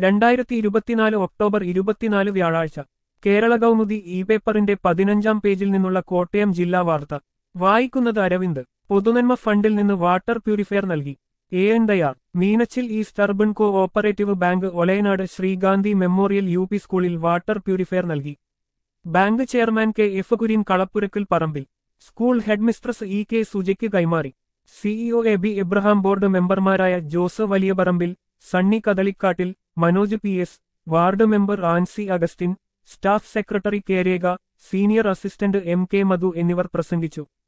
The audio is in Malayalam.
2024 ഒക്ടോബർ 24 വ്യാഴാഴ്ച കേരള കൗമുദി ഇ പേപ്പറിന്റെ 15-ാം പേജിൽ നിന്നുള്ള കോട്ടയം ജില്ലാ വാർത്ത വായിക്കുന്നത് അരവിന്ദ്. പൊതുനന്മ ഫണ്ടിൽ നിന്ന് വാട്ടർ പ്യൂരിഫയർ നൽകി. N. Meenachil east urban co operative bank ഒലയനാട് ശ്രീഗാന്ധി memorial UP. സ്കൂളിൽ വാട്ടർ പ്യൂരിഫയർ നൽകി. Bank chairman കെ.എഫ്. കുര്യൻ കളപ്പുരക്കൽ പറമ്പിൽ സ്കൂൾ ഹെഡ്മിസ്ട്രസ് ഇ.കെ. സുജയ്ക്ക് കൈമാറി. CEO AB. എബ്രഹാം ബോർഡ് മെമ്പർമാരായ ജോസ് വലിയപറമ്പിൽ, Sunny കദളിക്കാട്ടിൽ, Manoj PS., ward member Ancy Augustine, staff secretary K. രേഖ, സീനിയർ അസിസ്റ്റന്റ് എം.കെ. മധു എന്നിവർ പ്രസംഗിച്ചു.